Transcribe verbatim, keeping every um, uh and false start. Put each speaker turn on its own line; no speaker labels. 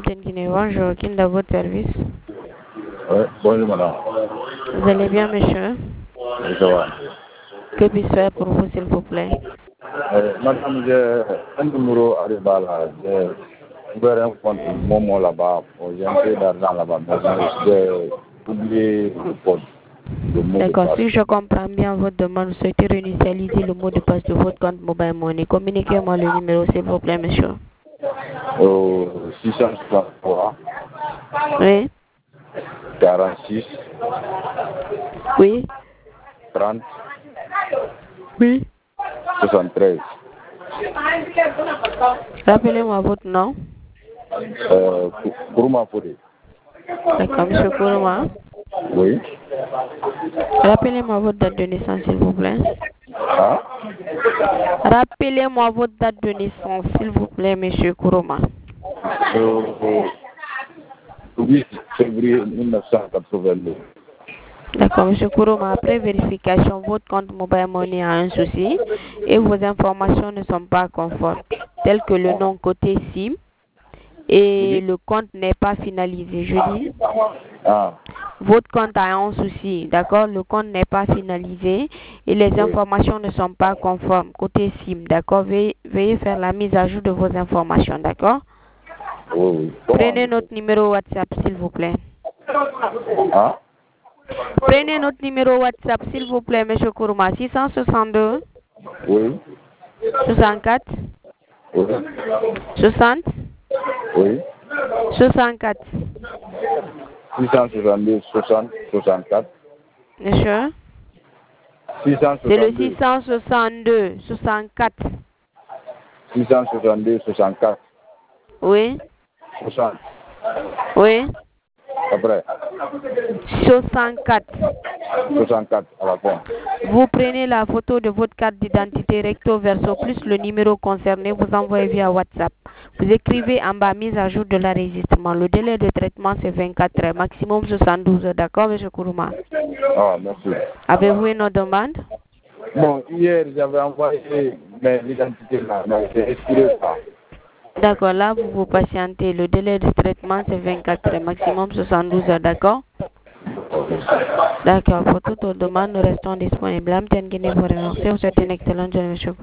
Guinée, bonjour, qui est dans votre service?
Oui, bonjour madame.
Vous allez bien, monsieur?
Oui, ça va.
Que puis-je faire pour vous, s'il vous plaît?
Euh, madame, j'ai un numéro à là. J'ai ouvert un compte Momo là-bas. J'ai un peu d'argent là-bas, mais j'ai oublié le code. Le mot de
D'accord,
passe.
si je comprends bien votre demande, vous souhaitez réinitialiser le mot de passe de votre compte Mobile Money. Communiquez-moi le numéro, s'il vous plaît, monsieur.
Au six cent soixante-trois,
Oui?
quarante-six,
Oui?
trente,
Oui?
soixante-treize.
Rappelez-moi votre nom.
Euh, Kourouma Fouri.
D'accord, monsieur Kourouma.
Oui.
Rappelez-moi votre date de naissance, s'il vous plaît.
Hein?
Rappelez-moi votre date de naissance, s'il vous plaît, monsieur Kourouma.
Le huit février mille neuf cent quatre-vingt-deux.
D'accord, monsieur Kourouma, après vérification, votre compte Mobile Money a un souci et vos informations ne sont pas conformes, telles que le nom côté SIM et le compte n'est pas finalisé. Je dis,
Ah.
votre compte a un souci, d'accord? Le compte n'est pas finalisé et les
Oui.
informations ne sont pas conformes côté SIM, d'accord? Veuillez, veuillez faire la mise à jour de vos informations, d'accord?
Oui, oui.
Prenez notre numéro WhatsApp, s'il vous plaît.
Hein?
Prenez notre numéro WhatsApp, s'il vous plaît, monsieur Kourouma. six cent soixante-deux,
Oui.
soixante-quatre,
Oui.
soixante,
Oui.
soixante-quatre.
six cent soixante-deux, soixante, soixante-quatre.
Monsieur?
six cent
C'est le
soixante-deux.
six cent soixante-deux, soixante-quatre.
six cent soixante-deux, soixante-quatre.
Oui?
soixante.
Oui?
Après.
soixante-quatre.
soixante-quatre à la fin.
Vous prenez la photo de votre carte d'identité recto verso plus le numéro concerné, vous envoyez via WhatsApp. Vous écrivez en bas mise à jour de l'enregistrement. Le délai de traitement c'est vingt-quatre heures, maximum soixante-douze heures. D'accord, monsieur Kourouma?
Ah, merci.
Avez-vous une autre demande?
Bon, hier, j'avais envoyé mes identités là, mais j'ai expiré ça.
D'accord, là vous vous patientez. Le délai de traitement c'est vingt-quatre heures, maximum soixante-douze heures. D'accord? D'accord, pour toute autre demande, nous restons disponibles. Amtian Guinée vous remercie. Vous souhaitez une excellente journée, monsieur.